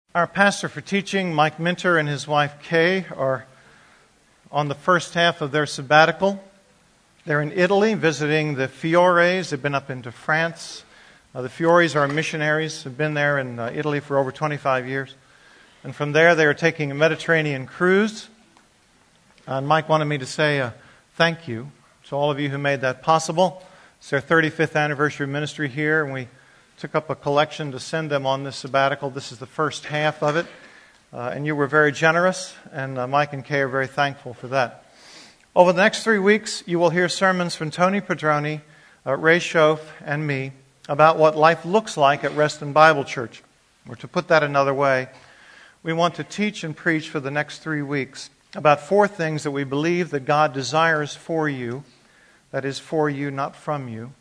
Our pastor for teaching, Mike Minter, and his wife Kay are on the first half of their sabbatical. They're in Italy visiting the Fiores. They've been up into France. The Fiores are missionaries, have been there in Italy for over 25 years. And from there they are taking a Mediterranean cruise. And Mike wanted me to say thank you to all of you who made that possible. It's their 35th anniversary ministry here, and we took up a collection to send them on this sabbatical. This is the first half of it. And you were very generous, and Mike and Kay are very thankful for that. Over the next 3 weeks, you will hear sermons from Tony Pedroni, Ray Schoaf, and me about what life looks like at Reston Bible Church. Or to put that another way, we want to teach and preach for the next 3 weeks about 4 things that we believe that God desires for you, that is, for you, not from you.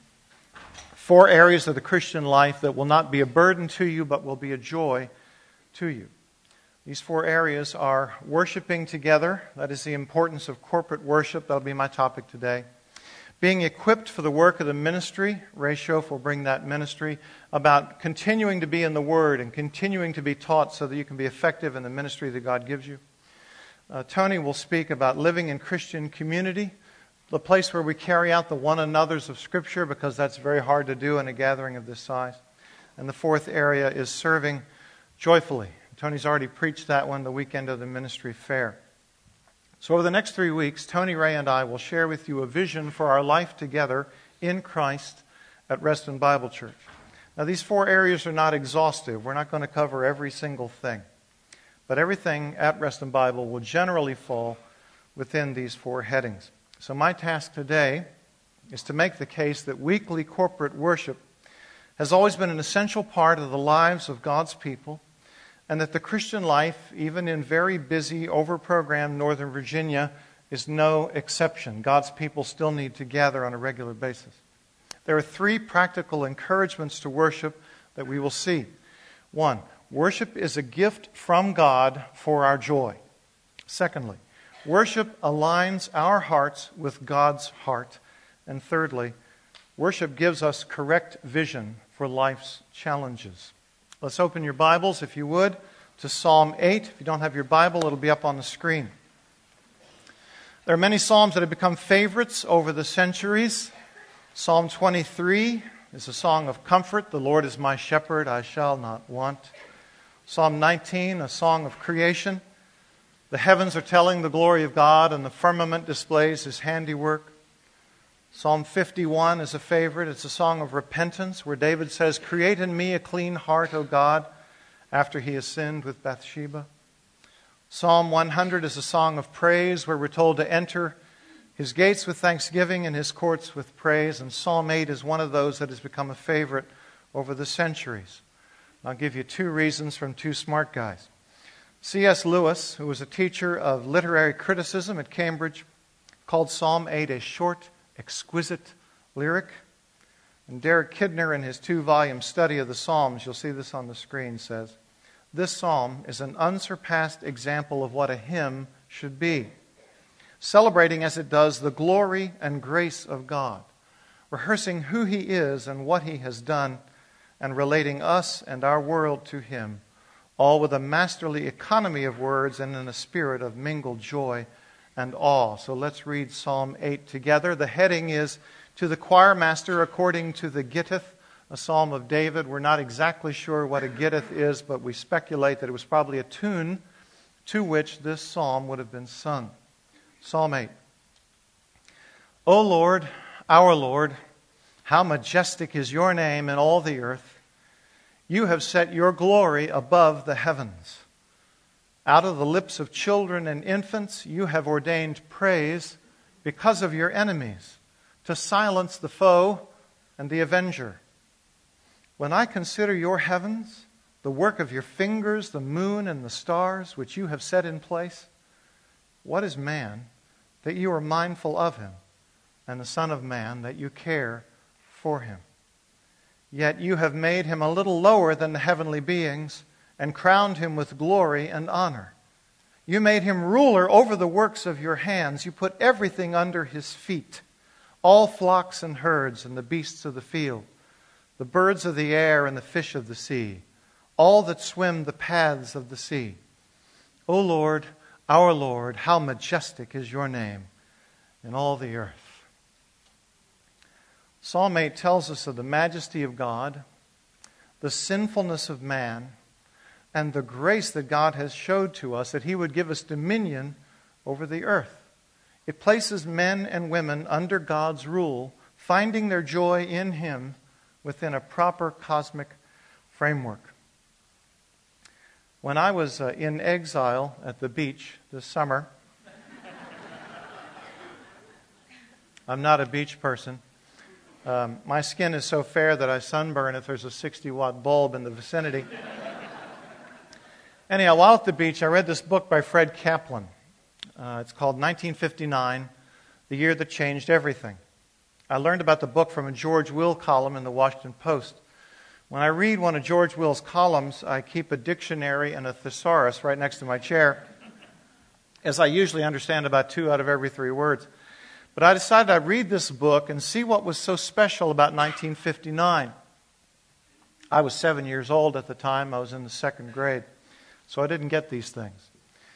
4 areas of the Christian life that will not be a burden to you, but will be a joy to you. These 4 areas are worshiping together. That is the importance of corporate worship. That'll be my topic today. Being equipped for the work of the ministry. Ray Schoaf will bring that ministry. About continuing to be in the Word and continuing to be taught so that you can be effective in the ministry that God gives you. Tony will speak about living in Christian community, the place where we carry out the one another's of Scripture, because that's very hard to do in a gathering of this size. And the 4th area is serving joyfully. Tony's already preached that one the weekend of the ministry fair. So over the next 3 weeks, Tony, Ray, and I will share with you a vision for our life together in Christ at Reston Bible Church. Now, these 4 areas are not exhaustive. We're not going to cover every single thing. But everything at Reston Bible will generally fall within these 4 headings. So my task today is to make the case that weekly corporate worship has always been an essential part of the lives of God's people, and that the Christian life, even in very busy, over-programmed Northern Virginia, is no exception. God's people still need to gather on a regular basis. There are 3 practical encouragements to worship that we will see. 1, worship is a gift from God for our joy. Secondly, worship aligns our hearts with God's heart. And thirdly, worship gives us correct vision for life's challenges. Let's open your Bibles, if you would, to Psalm 8. If you don't have your Bible, it'll be up on the screen. There are many psalms that have become favorites over the centuries. Psalm 23 is a song of comfort. The Lord is my shepherd, I shall not want. Psalm 19, a song of creation. The heavens are telling the glory of God, and the firmament displays His handiwork. Psalm 51 is a favorite. It's a song of repentance, where David says, "Create in me a clean heart, O God," after he has sinned with Bathsheba. Psalm 100 is a song of praise, where we're told to enter His gates with thanksgiving and His courts with praise. And Psalm 8 is one of those that has become a favorite over the centuries. I'll give you 2 reasons from 2 smart guys. C.S. Lewis, who was a teacher of literary criticism at Cambridge, called Psalm 8 a short, exquisite lyric. And Derek Kidner, in his 2-volume study of the Psalms, you'll see this on the screen, says, "This psalm is an unsurpassed example of what a hymn should be, celebrating as it does the glory and grace of God, rehearsing who He is and what He has done, and relating us and our world to Him, all with a masterly economy of words and in a spirit of mingled joy and awe." So let's read Psalm 8 together. The heading is "To the Choir Master According to the Gittith," a psalm of David. We're not exactly sure what a gittith is, but we speculate that it was probably a tune to which this psalm would have been sung. Psalm 8. O Lord, our Lord, how majestic is your name in all the earth. You have set your glory above the heavens. Out of the lips of children and infants you have ordained praise because of your enemies, to silence the foe and the avenger. When I consider your heavens, the work of your fingers, the moon and the stars, which you have set in place, what is man that you are mindful of him, and the Son of Man that you care for him? Yet you have made him a little lower than the heavenly beings, and crowned him with glory and honor. You made him ruler over the works of your hands. You put everything under his feet, all flocks and herds and the beasts of the field, the birds of the air and the fish of the sea, all that swim the paths of the sea. O Lord, our Lord, how majestic is your name in all the earth. Psalm 8 tells us of the majesty of God, the sinfulness of man, and the grace that God has showed to us that He would give us dominion over the earth. It places men and women under God's rule, finding their joy in Him within a proper cosmic framework. When I was in exile at the beach this summer, I'm not a beach person. My skin is so fair that I sunburn if there's a 60-watt bulb in the vicinity. Anyhow, while at the beach, I read this book by Fred Kaplan. It's called 1959, The Year That Changed Everything. I learned about the book from a George Will column in the Washington Post. When I read one of George Will's columns, I keep a dictionary and a thesaurus right next to my chair, as I usually understand about 2 out of every 3 words. But I decided I'd read this book and see what was so special about 1959. I was 7 years old at the time. I was in the 2nd grade, so I didn't get these things.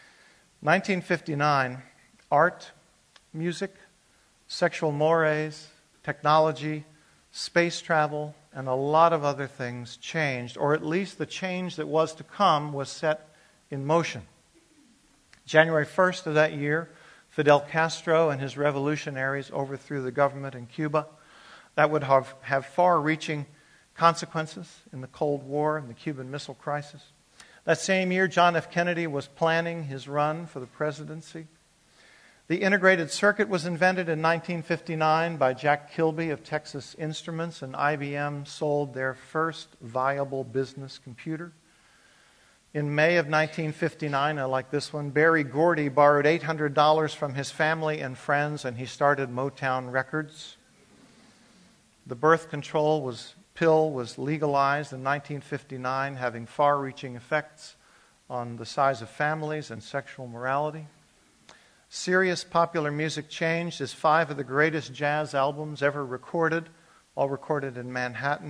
1959, art, music, sexual mores, technology, space travel, and a lot of other things changed, or at least the change that was to come was set in motion. January 1st of that year, Fidel Castro and his revolutionaries overthrew the government in Cuba. That would have far-reaching consequences in the Cold War and the Cuban Missile Crisis. That same year, John F. Kennedy was planning his run for the presidency. The integrated circuit was invented in 1959 by Jack Kilby of Texas Instruments, and IBM sold their first viable business computer. In May of 1959, I like this one, Berry Gordy borrowed $800 from his family and friends, and he started Motown Records. The birth control pill was legalized in 1959, having far-reaching effects on the size of families and sexual morality. Serious popular music changed as 5 of the greatest jazz albums ever recorded, all recorded in Manhattan.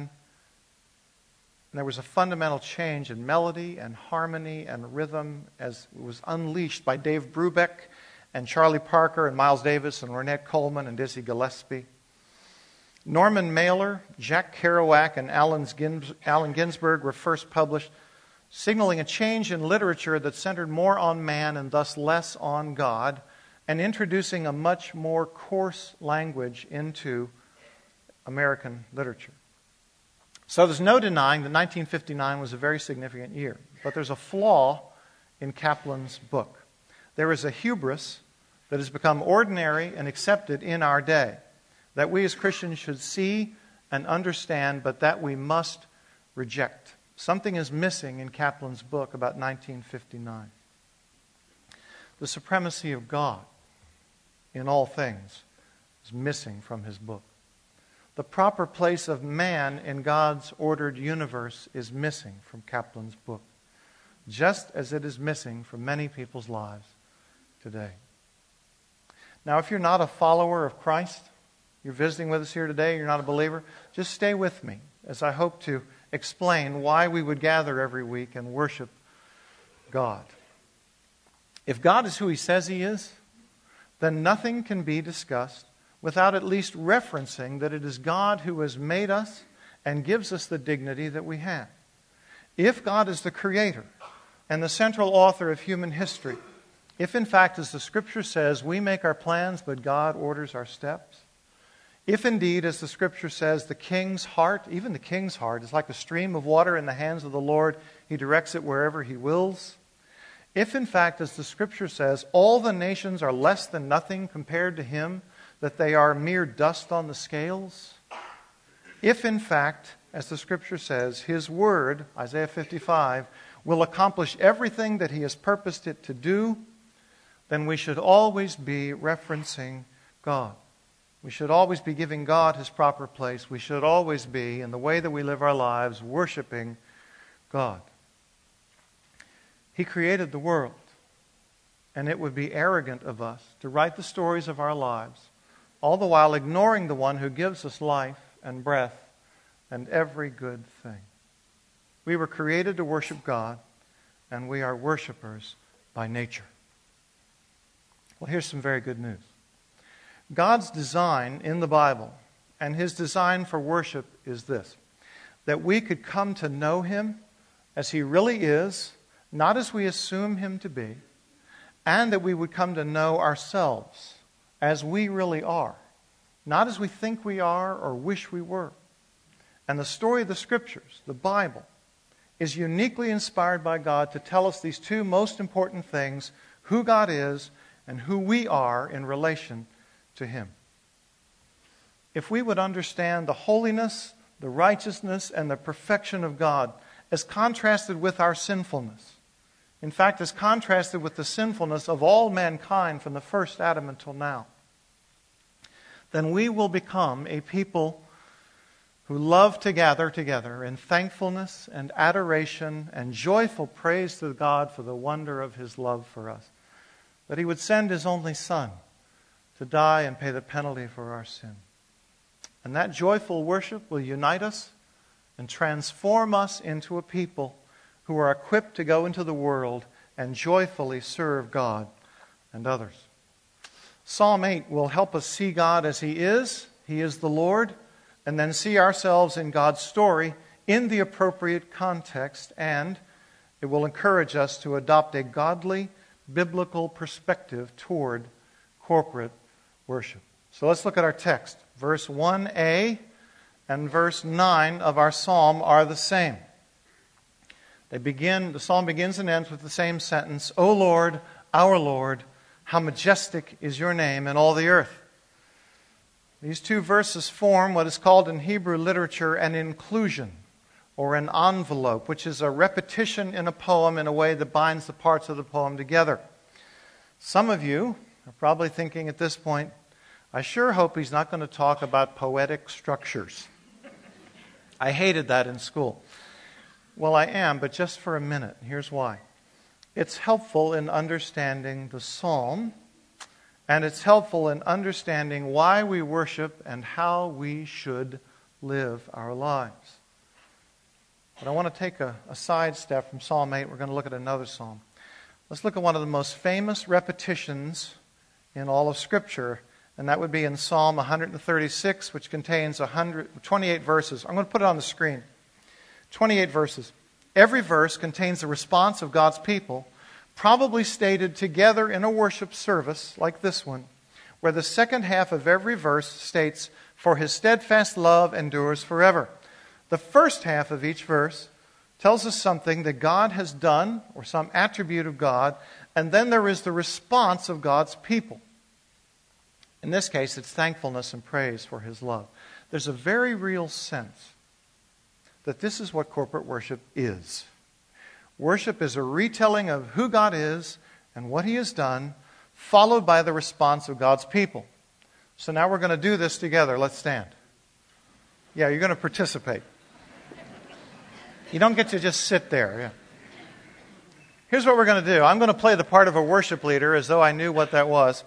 And there was a fundamental change in melody and harmony and rhythm as it was unleashed by Dave Brubeck and Charlie Parker and Miles Davis and Ornette Coleman and Dizzy Gillespie. Norman Mailer, Jack Kerouac, and Allen Ginsberg were first published, signaling a change in literature that centered more on man and thus less on God, and introducing a much more coarse language into American literature. So there's no denying that 1959 was a very significant year. But there's a flaw in Kaplan's book. There is a hubris that has become ordinary and accepted in our day, that we as Christians should see and understand, but that we must reject. Something is missing in Kaplan's book about 1959. The supremacy of God in all things is missing from his book. The proper place of man in God's ordered universe is missing from Kaplan's book, just as it is missing from many people's lives today. Now, if you're not a follower of Christ, you're visiting with us here today, you're not a believer, just stay with me as I hope to explain why we would gather every week and worship God. If God is who He says He is, then nothing can be discussed without at least referencing that it is God who has made us and gives us the dignity that we have. If God is the creator and the central author of human history, if in fact, as the Scripture says, we make our plans but God orders our steps, if indeed, as the Scripture says, the king's heart, even the king's heart, is like a stream of water in the hands of the Lord, He directs it wherever He wills, if in fact, as the Scripture says, all the nations are less than nothing compared to Him, that they are mere dust on the scales, if in fact, as the Scripture says, His Word, Isaiah 55, will accomplish everything that He has purposed it to do, then we should always be referencing God. We should always be giving God His proper place. We should always be, in the way that we live our lives, worshiping God. He created the world, and it would be arrogant of us to write the stories of our lives, all the while ignoring the one who gives us life and breath and every good thing. We were created to worship God, and we are worshipers by nature. Well, here's some very good news. God's design in the Bible, and His design for worship is this: that we could come to know Him as He really is, not as we assume Him to be, and that we would come to know ourselves as we really are, not as we think we are or wish we were. And the story of the Scriptures, the Bible, is uniquely inspired by God to tell us these two most important things: who God is and who we are in relation to Him. If we would understand the holiness, the righteousness, and the perfection of God as contrasted with our sinfulness, in fact, as contrasted with the sinfulness of all mankind from the first Adam until now, then we will become a people who love to gather together in thankfulness and adoration and joyful praise to God for the wonder of His love for us, that He would send His only Son to die and pay the penalty for our sin. And that joyful worship will unite us and transform us into a people who are equipped to go into the world and joyfully serve God and others. Psalm 8 will help us see God as He is the Lord, and then see ourselves in God's story in the appropriate context, and it will encourage us to adopt a godly, biblical perspective toward corporate worship. So let's look at our text. Verse 1a and verse 9 of our psalm are the same. The psalm begins and ends with the same sentence: O Lord, our Lord, how majestic is your name in all the earth. These two verses form what is called in Hebrew literature an inclusion, or an envelope, which is a repetition in a poem in a way that binds the parts of the poem together. Some of you are probably thinking at this point, I sure hope he's not going to talk about poetic structures. I hated that in school. Well, I am, but just for a minute. Here's why. It's helpful in understanding the psalm, and it's helpful in understanding why we worship and how we should live our lives. But I want to take a sidestep from Psalm 8. We're going to look at another psalm. Let's look at one of the most famous repetitions in all of Scripture, and that would be in Psalm 136, which contains 28 verses. I'm going to put it on the screen. 28 verses. Every verse contains the response of God's people, probably stated together in a worship service like this one, where the second half of every verse states, "For His steadfast love endures forever." The first half of each verse tells us something that God has done, or some attribute of God, and then there is the response of God's people. In this case, it's thankfulness and praise for His love. There's a very real sense that this is what corporate worship is. Worship is a retelling of who God is and what He has done, followed by the response of God's people. So now we're going to do this together. Let's stand. Yeah, you're going to participate. You don't get to just sit there. Yeah. Here's what we're going to do. I'm going to play the part of a worship leader as though I knew what that was.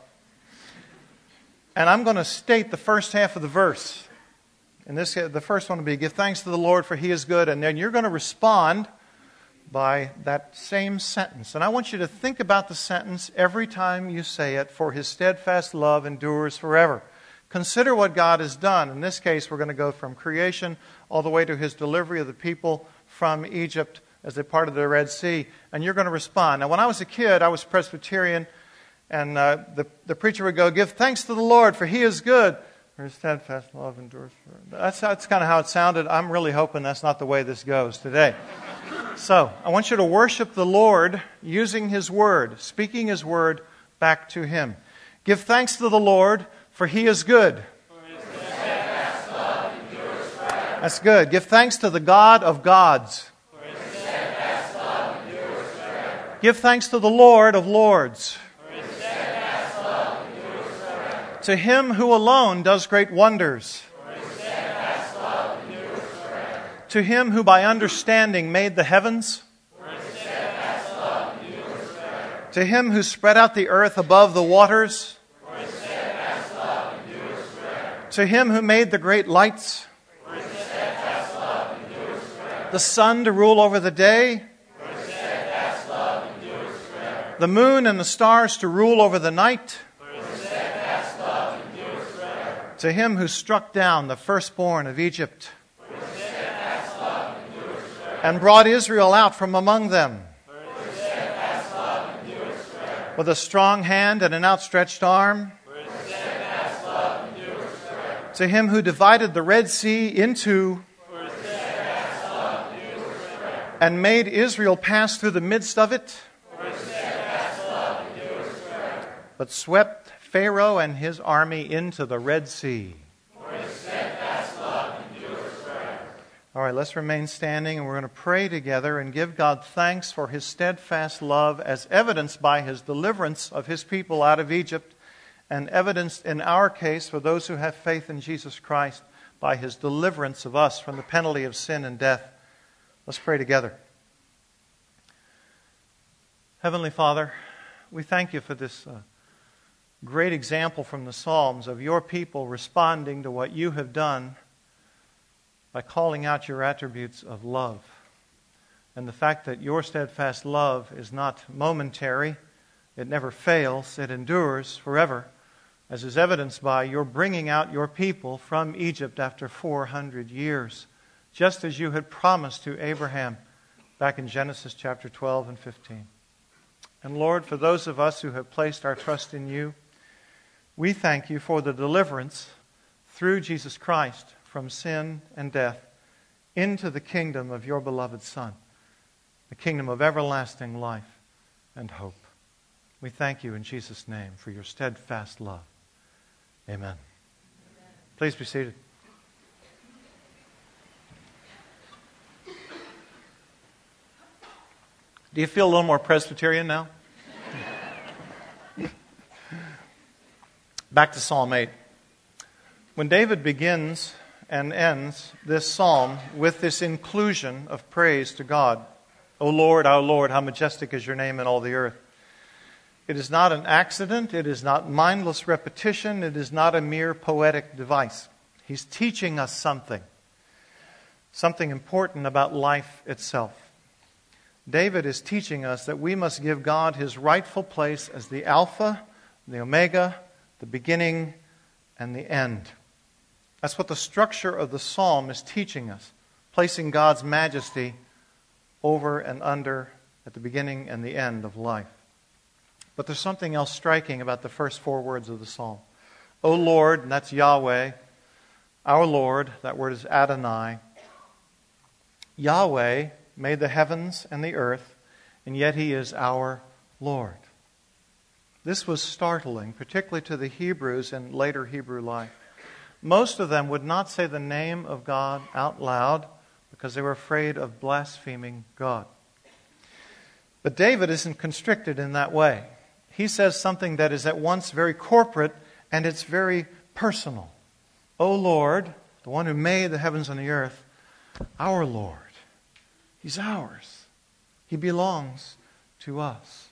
And I'm going to state the first half of the verse. And the first one will be, "Give thanks to the Lord, for He is good." And then you're going to respond by that same sentence. And I want you to think about the sentence every time you say it: "For His steadfast love endures forever." Consider what God has done. In this case, we're going to go from creation all the way to His delivery of the people from Egypt as a part of the Red Sea. And you're going to respond. Now, when I was a kid, I was Presbyterian, and the preacher would go, "Give thanks to the Lord, for He is good. For His steadfast love endures forever." That's kind of how it sounded. I'm really hoping that's not the way this goes today. So, I want you to worship the Lord using His Word, speaking His Word back to Him. Give thanks to the Lord, for He is good. For His steadfast love endures forever. That's good. Give thanks to the God of gods. For His steadfast love endures forever. Give thanks to the Lord of lords. For His steadfast love endures forever. To Him who alone does great wonders. For His steadfast love endures forever. To Him who by understanding made the heavens. For His steadfast love endures forever. To Him who spread out the earth above the waters. For His steadfast love endures forever. To Him who made the great lights. For His steadfast love endures forever. The sun to rule over the day. For his steadfast love endures forever. The moon and the stars to rule over the night. For his steadfast love endures forever. To him who struck down the firstborn of Egypt. For his steadfast love endures forever. And brought Israel out from among them. For his steadfast love endures forever. With a strong hand and an outstretched arm. For his steadfast love endures forever. To him who divided the Red Sea into For his steadfast love endures forever. and made Israel pass through the midst of it, For his steadfast love endures forever. but swept Pharaoh and his army into the Red Sea. For his steadfast love endures forever. All right, let's remain standing, and we're going to pray together and give God thanks for his steadfast love as evidenced by his deliverance of his people out of Egypt, and evidenced in our case for those who have faith in Jesus Christ by his deliverance of us from the penalty of sin and death. Let's pray together. Heavenly Father, we thank you for this great example from the Psalms of your people responding to what you have done by calling out your attributes of love. And the fact that your steadfast love is not momentary, it never fails, it endures forever, as is evidenced by your bringing out your people from Egypt after 400 years, just as you had promised to Abraham back in Genesis chapter 12 and 15. And Lord, for those of us who have placed our trust in you, we thank you for the deliverance through Jesus Christ from sin and death into the kingdom of your beloved Son, the kingdom of everlasting life and hope. We thank you in Jesus' name for your steadfast love. Amen. Please be seated. Do you feel a little more Presbyterian now? Back to Psalm 8. When David begins and ends this psalm with this inclusion of praise to God, O Lord, our Lord, how majestic is your name in all the earth. It is not an accident. It is not mindless repetition. It is not a mere poetic device. He's teaching us something important about life itself. David is teaching us that we must give God his rightful place as the Alpha, the Omega, the beginning, and the end. That's what the structure of the psalm is teaching us, placing God's majesty over and under at the beginning and the end of life. But there's something else striking about the first four words of the psalm. O Lord, and that's Yahweh. Our Lord, that word is Adonai. Yahweh made the heavens and the earth, and yet he is our Lord. This was startling, particularly to the Hebrews in later Hebrew life. Most of them would not say the name of God out loud because they were afraid of blaspheming God. But David isn't constricted in that way. He says something that is at once very corporate and it's very personal. O Lord, the one who made the heavens and the earth, our Lord. He's ours. He belongs to us.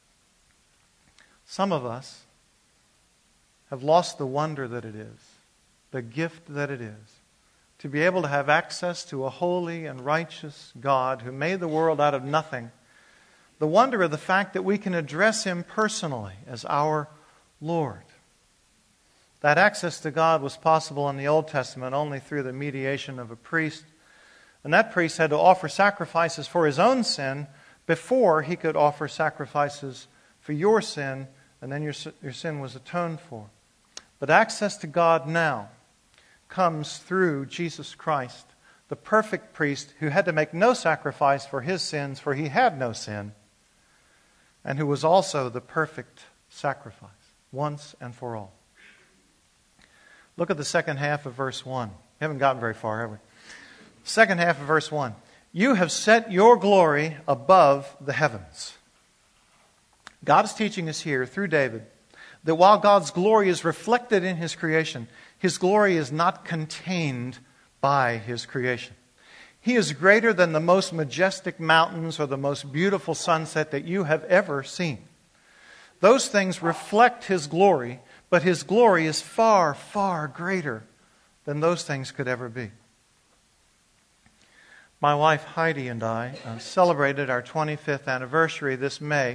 Some of us have lost the wonder that it is, the gift that it is, to be able to have access to a holy and righteous God who made the world out of nothing. The wonder of the fact that we can address him personally as our Lord. That access to God was possible in the Old Testament only through the mediation of a priest. And that priest had to offer sacrifices for his own sin before he could offer sacrifices for your sin, and then your sin was atoned for. But access to God now comes through Jesus Christ, the perfect priest who had to make no sacrifice for his sins, for he had no sin, and who was also the perfect sacrifice, once and for all. Look at the second half of verse 1. We haven't gotten very far, have we? Second half of verse 1. You have set your glory above the heavens. God is teaching us here through David that while God's glory is reflected in his creation, his glory is not contained by his creation. He is greater than the most majestic mountains or the most beautiful sunset that you have ever seen. Those things reflect his glory, but his glory is far, far greater than those things could ever be. My wife Heidi and I celebrated our 25th anniversary this May.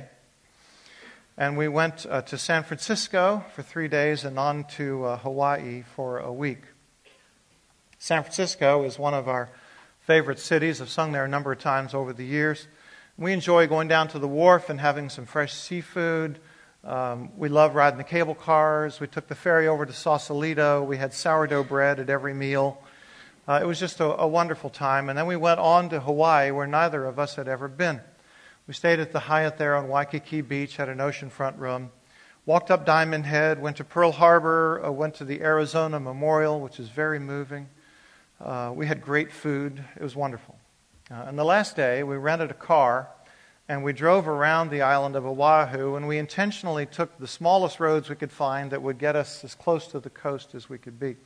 And we went to San Francisco for 3 days and on to Hawaii for a week. San Francisco is one of our favorite cities. I've sung there a number of times over the years. We enjoy going down to the wharf and having some fresh seafood. We love riding the cable cars. We took the ferry over to Sausalito. We had sourdough bread at every meal. It was just a wonderful time. And then we went on to Hawaii, where neither of us had ever been. We stayed at the Hyatt there on Waikiki Beach, had an oceanfront room. Walked up Diamond Head, went to Pearl Harbor, went to the Arizona Memorial, which is very moving. We had great food. It was wonderful. And the last day, we rented a car, and we drove around the island of Oahu, and we intentionally took the smallest roads we could find that would get us as close to the coast as we could be.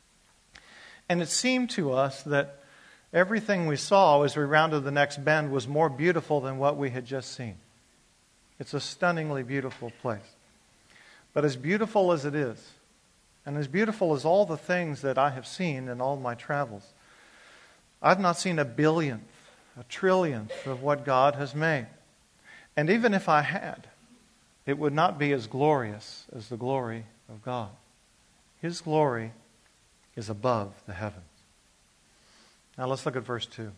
And it seemed to us that everything we saw as we rounded the next bend was more beautiful than what we had just seen. It's a stunningly beautiful place. But as beautiful as it is, and as beautiful as all the things that I have seen in all my travels, I've not seen a billionth, a trillionth of what God has made. And even if I had, it would not be as glorious as the glory of God. His glory is above the heavens. Now let's look at verse 2.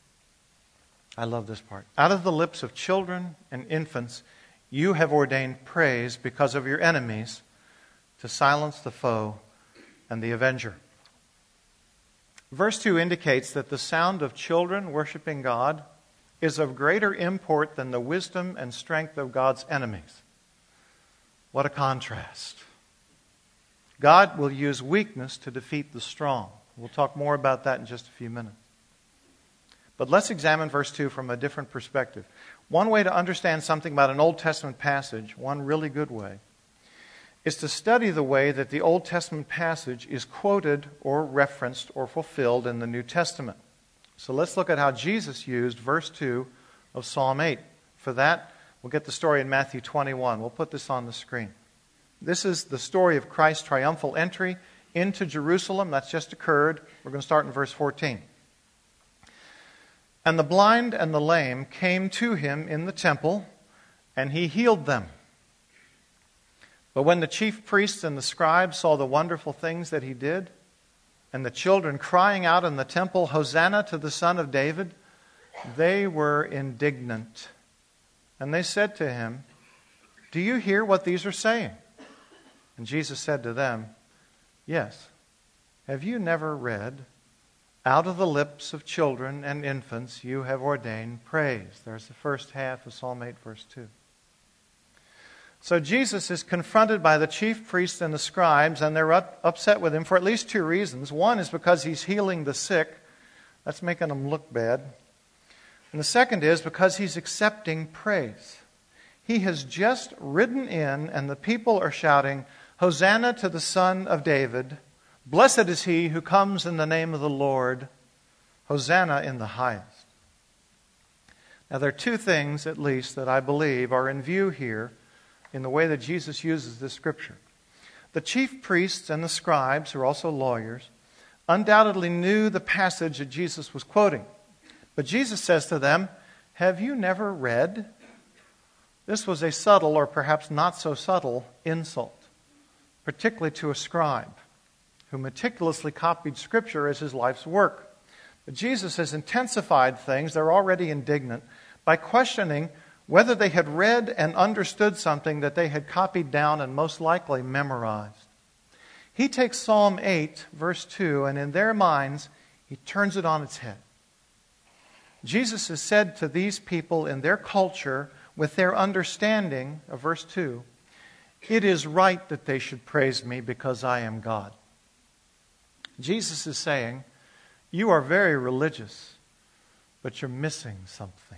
I love this part. Out of the lips of children and infants, you have ordained praise because of your enemies to silence the foe and the avenger. Verse 2 indicates that the sound of children worshiping God is of greater import than the wisdom and strength of God's enemies. What a contrast. God will use weakness to defeat the strong. We'll talk more about that in just a few minutes. But let's examine verse 2 from a different perspective. One way to understand something about an Old Testament passage, one really good way, is to study the way that the Old Testament passage is quoted or referenced or fulfilled in the New Testament. So let's look at how Jesus used verse 2 of Psalm 8. For that, we'll get the story in Matthew 21. We'll put this on the screen. This is the story of Christ's triumphal entry into Jerusalem. That's just occurred. We're going to start in verse 14. And the blind and the lame came to him in the temple, and he healed them. But when the chief priests and the scribes saw the wonderful things that he did, and the children crying out in the temple, Hosanna to the Son of David, they were indignant. And they said to him, do you hear what these are saying? And Jesus said to them, yes. Have you never read, out of the lips of children and infants you have ordained praise? There's the first half of Psalm 8, verse 2. So Jesus is confronted by the chief priests and the scribes, and they're upset with him for at least two reasons. One is because he's healing the sick. That's making them look bad. And the second is because he's accepting praise. He has just ridden in, and the people are shouting, Hosanna to the Son of David. Blessed is he who comes in the name of the Lord. Hosanna in the highest. Now there are two things, at least, that I believe are in view here in the way that Jesus uses this scripture. The chief priests and the scribes, who are also lawyers, undoubtedly knew the passage that Jesus was quoting. But Jesus says to them, have you never read? This was a subtle, or perhaps not so subtle, insult, particularly to a scribe who meticulously copied Scripture as his life's work. But Jesus has intensified things. They're already indignant by questioning whether they had read and understood something that they had copied down and most likely memorized. He takes Psalm 8, verse 2, and in their minds, he turns it on its head. Jesus has said to these people in their culture, with their understanding of verse 2, it is right that they should praise me because I am God. Jesus is saying, you are very religious, but you're missing something.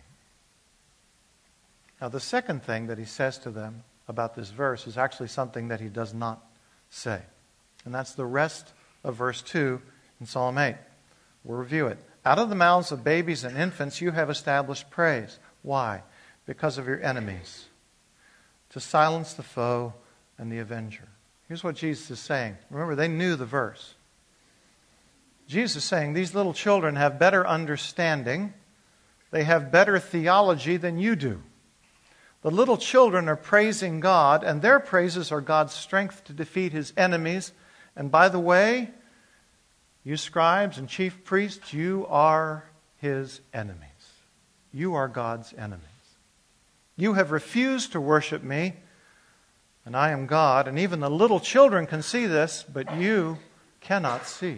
Now, the second thing that he says to them about this verse is actually something that he does not say. And that's the rest of verse 2 in Psalm 8. We'll review it. Out of the mouths of babies and infants you have established praise. Why? Because of your enemies, to silence the foe and the avenger. Here's what Jesus is saying. Remember, they knew the verse. Jesus is saying these little children have better understanding. They have better theology than you do. The little children are praising God, and their praises are God's strength to defeat his enemies. And by the way, you scribes and chief priests, you are his enemies. You are God's enemies. You have refused to worship me, and I am God. And even the little children can see this, but you cannot see.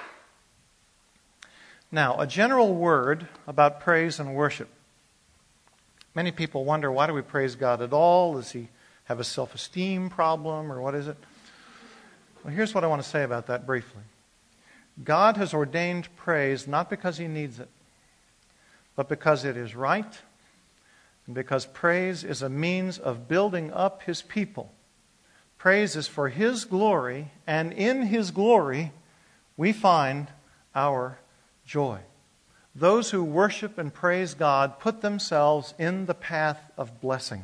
Now, a general word about praise and worship. Many people wonder, why do we praise God at all? Does he have a self-esteem problem, or what is it? Well, here's what I want to say about that briefly. God has ordained praise not because he needs it, but because it is right, and because praise is a means of building up his people. Praise is for his glory, and in his glory we find our joy. Those who worship and praise God put themselves in the path of blessing.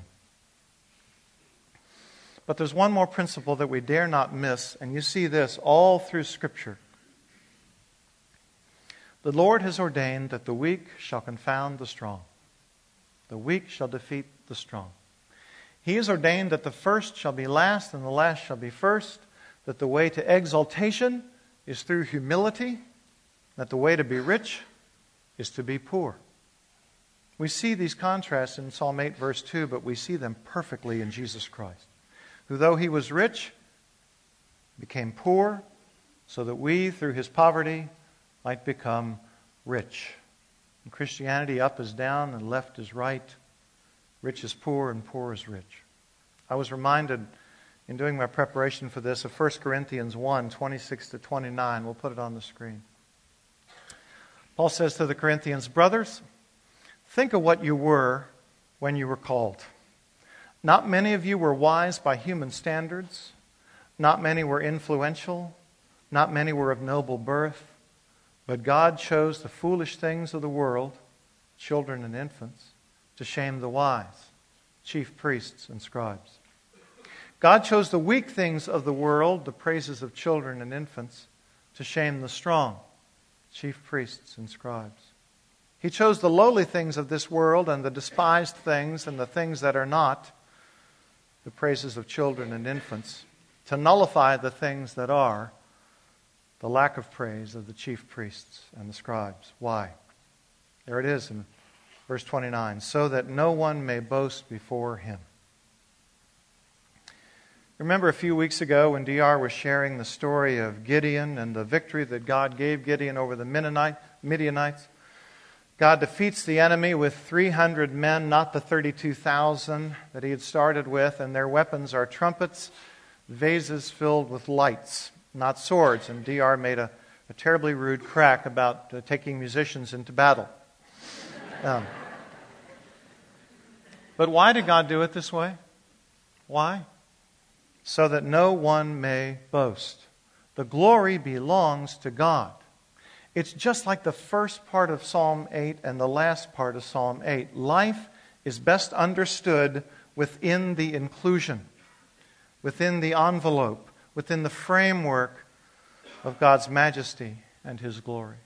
But there's one more principle that we dare not miss, and you see this all through Scripture. The Lord has ordained that the weak shall confound the strong. The weak shall defeat the strong. He has ordained that the first shall be last and the last shall be first, that the way to exaltation is through humility, that the way to be rich is to be poor. We see these contrasts in Psalm 8, verse 2, but we see them perfectly in Jesus Christ, who, though he was rich, became poor, so that we, through his poverty, might become rich. In Christianity, up is down and left is right. Rich is poor and poor is rich. I was reminded in doing my preparation for this of 1 Corinthians 1, 26 to 29. We'll put it on the screen. Paul says to the Corinthians, "Brothers, think of what you were when you were called. Not many of you were wise by human standards. Not many were influential. Not many were of noble birth. But God chose the foolish things of the world, children and infants, to shame the wise, chief priests and scribes. God chose the weak things of the world, the praises of children and infants, to shame the strong, chief priests and scribes. He chose the lowly things of this world and the despised things and the things that are not, the praises of children and infants, to nullify the things that are, the lack of praise of the chief priests and the scribes." Why? There it is in verse 29. "So that no one may boast before him." Remember a few weeks ago when DR was sharing the story of Gideon and the victory that God gave Gideon over the Midianites? God defeats the enemy with 300 men, not the 32,000 that he had started with, and their weapons are trumpets, vases filled with lights, not swords. And DR made a terribly rude crack about taking musicians into battle. But why did God do it this way? Why? So that no one may boast. The glory belongs to God. It's just like the first part of Psalm 8 and the last part of Psalm 8. Life is best understood within the inclusion, within the envelope, within the framework of God's majesty and his glory.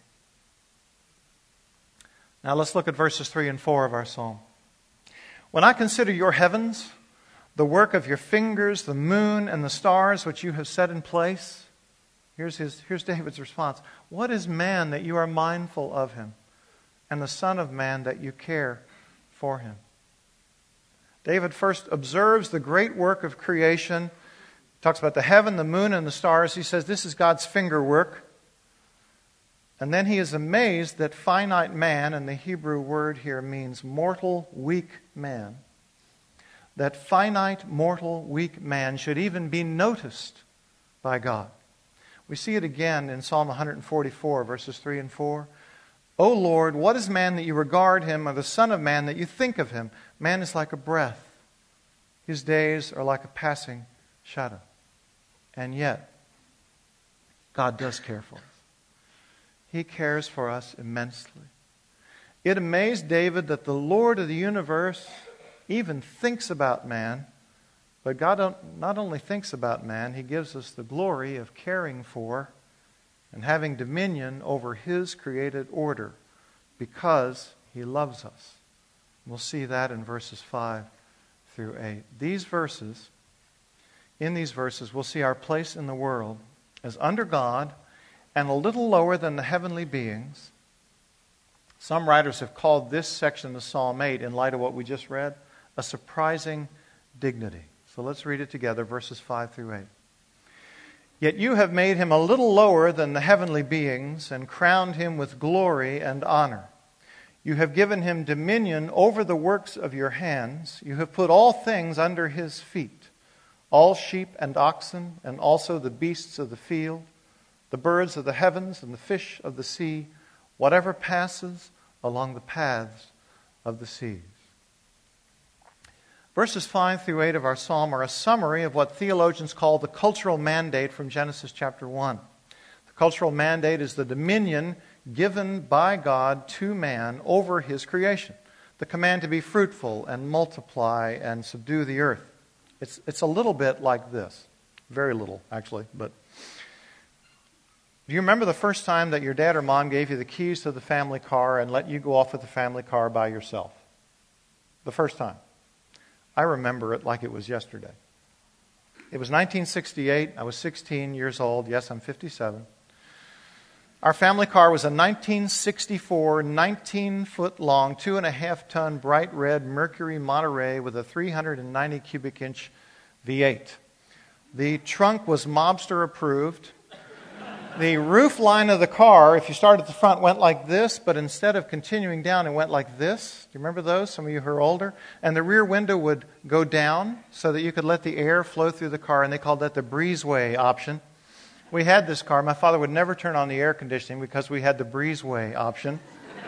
Now let's look at verses 3 and 4 of our psalm. "When I consider your heavens, the work of your fingers, the moon and the stars which you have set in place." Here's David's response. "What is man that you are mindful of him, and the son of man that you care for him?" David first observes the great work of creation. He talks about the heaven, the moon, and the stars. He says this is God's finger work. And then he is amazed that finite man, and the Hebrew word here means mortal, weak man, that finite, mortal, weak man should even be noticed by God. We see it again in Psalm 144, verses 3 and 4. "O Lord, what is man that you regard him, or the son of man that you think of him? Man is like a breath. His days are like a passing shadow." And yet, God does care for us. He cares for us immensely. It amazed David that the Lord of the universe even thinks about man, but God not only thinks about man, he gives us the glory of caring for and having dominion over His created order, because He loves us. We'll see that in verses 5 through 8. In these verses, we'll see our place in the world as under God and a little lower than the heavenly beings. Some writers have called this section of Psalm 8, in light of what we just read, a surprising dignity. So let's read it together, verses 5 through 8. Yet you have made Him a little lower than the heavenly beings and crowned Him with glory and honor. You have given Him dominion over the works of your hands. You have put all things under His feet, all sheep and oxen, and also the beasts of the field, the birds of the heavens and the fish of the sea, whatever passes along the paths of the seas. Verses 5 through 8 of our psalm are a summary of what theologians call the cultural mandate from Genesis chapter 1. The cultural mandate is the dominion given by God to man over his creation. The command to be fruitful and multiply and subdue the earth. It's a little bit like this. Very little, actually. But do you remember the first time that your dad or mom gave you the keys to the family car and let you go off with the family car by yourself? The first time. I remember it like it was yesterday. It was 1968. I was 16 years old. Yes, I'm 57. Our family car was a 1964, 19-foot-long, 2.5-ton bright red Mercury Monterey with a 390 cubic inch V8. The trunk was mobster approved. The roof line of the car, if you started at the front, went like this, but instead of continuing down, it went like this. Do you remember those? Some of you who are older. And the rear window would go down so that you could let the air flow through the car, and they called that the breezeway option. We had this car. My father would never turn on the air conditioning because we had the breezeway option.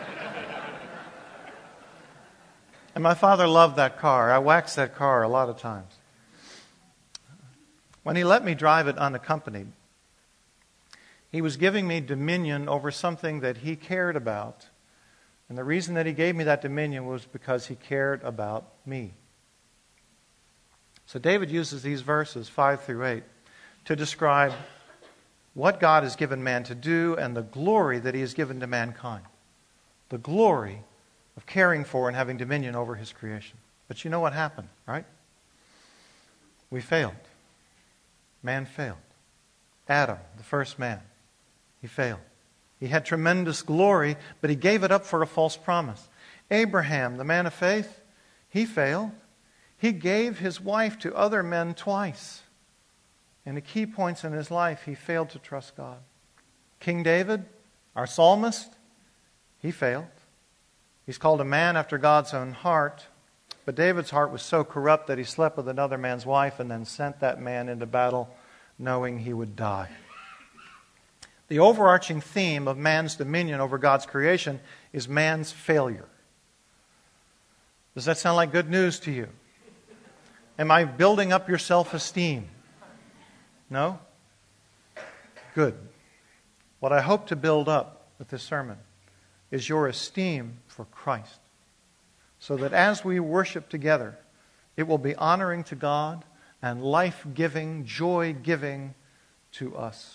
And my father loved that car. I waxed that car a lot of times. When he let me drive it unaccompanied, he was giving me dominion over something that he cared about. And the reason that he gave me that dominion was because he cared about me. So David uses these verses, 5 through 8, to describe what God has given man to do and the glory that He has given to mankind. The glory of caring for and having dominion over His creation. But you know what happened, right? We failed. Man failed. Adam, the first man, he failed. He had tremendous glory, but he gave it up for a false promise. Abraham, the man of faith, he failed. He gave his wife to other men twice. And at key points in his life, he failed to trust God. King David, our psalmist, he failed. He's called a man after God's own heart. But David's heart was so corrupt that he slept with another man's wife and then sent that man into battle knowing he would die. The overarching theme of man's dominion over God's creation is man's failure. Does that sound like good news to you? Am I building up your self-esteem? No? Good. What I hope to build up with this sermon is your esteem for Christ, so that as we worship together, it will be honoring to God and life-giving, joy-giving to us.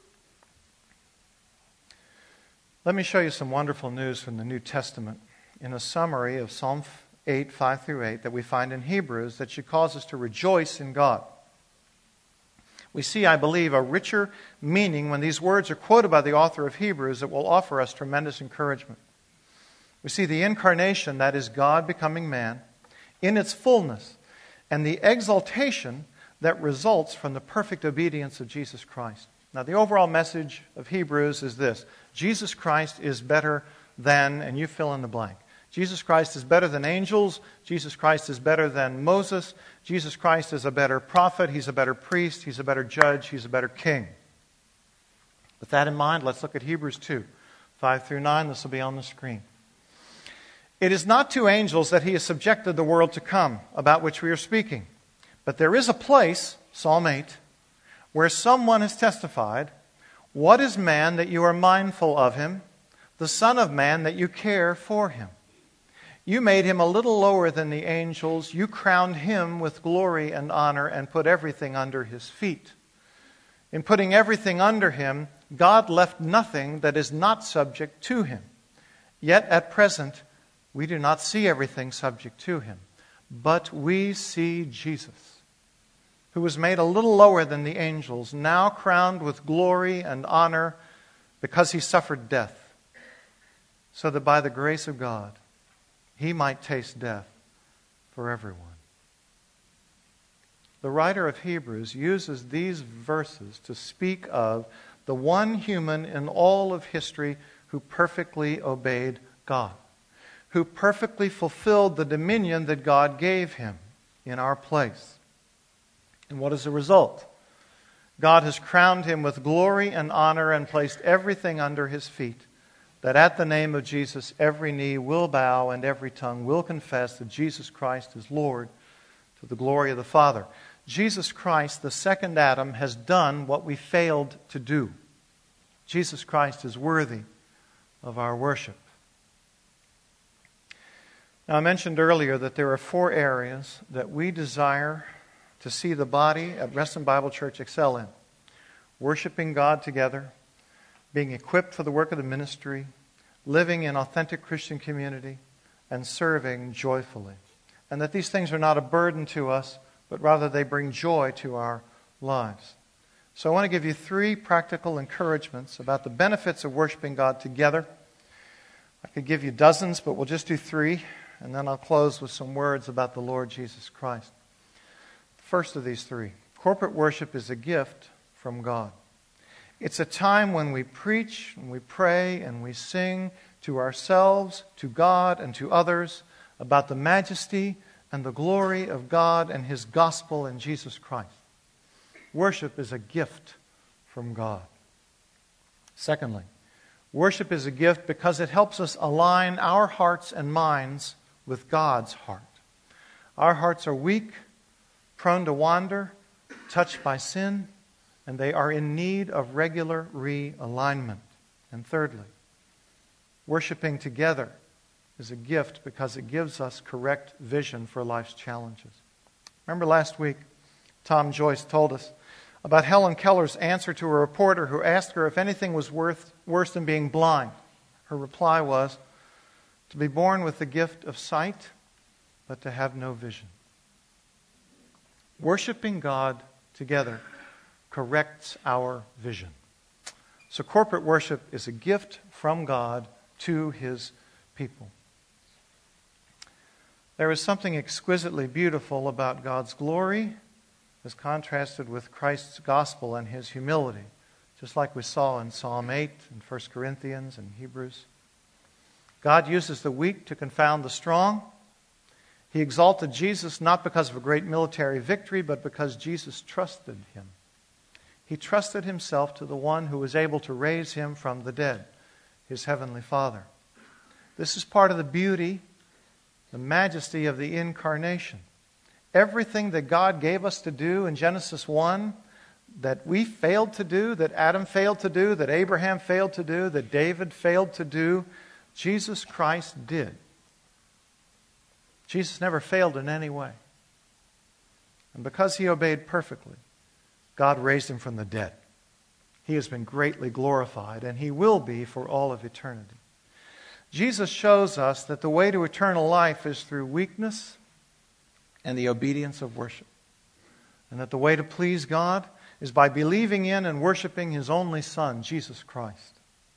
Let me show you some wonderful news from the New Testament in a summary of Psalm 8, 5 through 8 that we find in Hebrews that should cause us to rejoice in God. We see, I believe, a richer meaning when these words are quoted by the author of Hebrews that will offer us tremendous encouragement. We see the incarnation, that is God becoming man, in its fullness, and the exaltation that results from the perfect obedience of Jesus Christ. Now, the overall message of Hebrews is this: Jesus Christ is better than, and you fill in the blank. Jesus Christ is better than angels. Jesus Christ is better than Moses. Jesus Christ is a better prophet. He's a better priest. He's a better judge. He's a better king. With that in mind, let's look at Hebrews 2, 5 through 9. This will be on the screen. It is not to angels that He has subjected the world to come, about which we are speaking. But there is a place, Psalm 8, where someone has testified, "What is man that you are mindful of him, the Son of Man that you care for him? You made him a little lower than the angels. You crowned him with glory and honor and put everything under his feet." In putting everything under him, God left nothing that is not subject to him. Yet at present, we do not see everything subject to him. But we see Jesus, who was made a little lower than the angels, now crowned with glory and honor because he suffered death, so that by the grace of God, he might taste death for everyone. The writer of Hebrews uses these verses to speak of the one human in all of history who perfectly obeyed God, who perfectly fulfilled the dominion that God gave him in our place. And what is the result? God has crowned him with glory and honor and placed everything under his feet, that at the name of Jesus every knee will bow and every tongue will confess that Jesus Christ is Lord, to the glory of the Father. Jesus Christ, the second Adam, has done what we failed to do. Jesus Christ is worthy of our worship. Now, I mentioned earlier that there are 4 areas that we desire to see the body at Reston Bible Church excel in: worshiping God together, being equipped for the work of the ministry, living in authentic Christian community, and serving joyfully. And that these things are not a burden to us, but rather they bring joy to our lives. So I want to give you 3 practical encouragements about the benefits of worshiping God together. I could give you dozens, but we'll just do 3, and then I'll close with some words about the Lord Jesus Christ. First of these 3, corporate worship is a gift from God. It's a time when we preach, and we pray, and we sing to ourselves, to God, and to others about the majesty and the glory of God and his gospel in Jesus Christ. Worship is a gift from God. Secondly, worship is a gift because it helps us align our hearts and minds with God's heart. Our hearts are weak, prone to wander, touched by sin, and they are in need of regular realignment. And thirdly, worshiping together is a gift because it gives us correct vision for life's challenges. Remember last week, Tom Joyce told us about Helen Keller's answer to a reporter who asked her if anything was worse than being blind. Her reply was, to be born with the gift of sight, but to have no vision. Worshiping God together corrects our vision. So corporate worship is a gift from God to his people. There is something exquisitely beautiful about God's glory as contrasted with Christ's gospel and his humility, just like we saw in Psalm 8 and 1 Corinthians and Hebrews. God uses the weak to confound the strong. He exalted Jesus not because of a great military victory, but because Jesus trusted him. He trusted himself to the one who was able to raise him from the dead, his heavenly Father. This is part of the beauty, the majesty of the incarnation. Everything that God gave us to do in Genesis 1 that we failed to do, that Adam failed to do, that Abraham failed to do, that David failed to do, Jesus Christ did. Jesus never failed in any way. And because he obeyed perfectly, God raised him from the dead. He has been greatly glorified, and he will be for all of eternity. Jesus shows us that the way to eternal life is through weakness and the obedience of worship. And that the way to please God is by believing in and worshiping his only Son, Jesus Christ.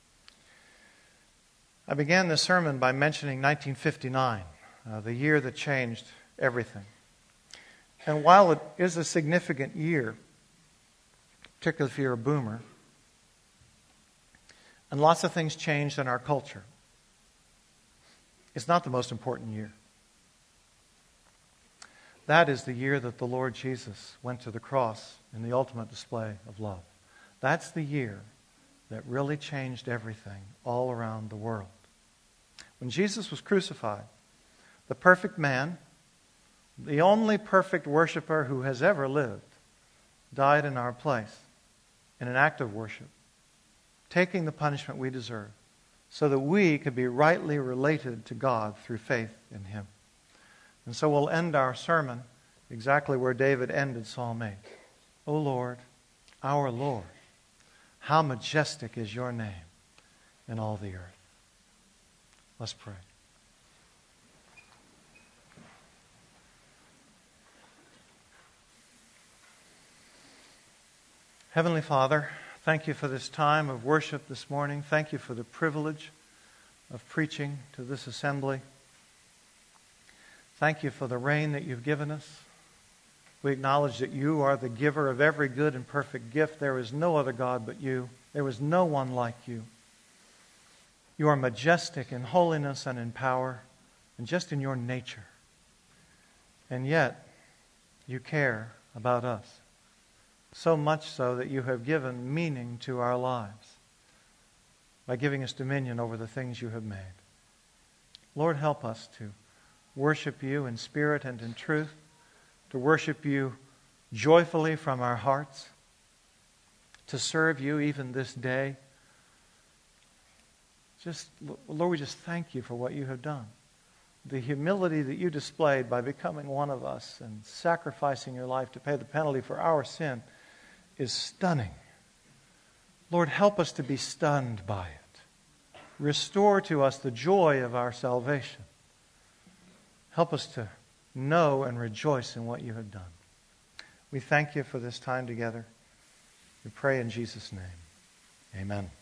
I began this sermon by mentioning 1959, the year that changed everything. And while it is a significant year, particularly if you're a boomer, and lots of things changed in our culture, it's not the most important year. That is the year that the Lord Jesus went to the cross in the ultimate display of love. That's the year that really changed everything all around the world. When Jesus was crucified, the perfect man, the only perfect worshiper who has ever lived, died in our place in an act of worship, taking the punishment we deserve, so that we could be rightly related to God through faith in him. And so we'll end our sermon exactly where David ended Psalm 8. O Lord, our Lord, How majestic is your name in all the earth. Let's pray. Heavenly Father, thank you for this time of worship this morning. Thank you for the privilege of preaching to this assembly. Thank you for the rain that you've given us. We acknowledge that you are the giver of every good and perfect gift. There is no other God but you. There is no one like you. You are majestic in holiness and in power and just in your nature. And yet, you care about us. So much so that you have given meaning to our lives by giving us dominion over the things you have made. Lord, help us to worship you in spirit and in truth, to worship you joyfully from our hearts, to serve you even this day. Lord, we just thank you for what you have done. The humility that you displayed by becoming one of us and sacrificing your life to pay the penalty for our sin is stunning. Lord, help us to be stunned by it. Restore to us the joy of our salvation. Help us to know and rejoice in what you have done. We thank you for this time together. We pray in Jesus' name. Amen.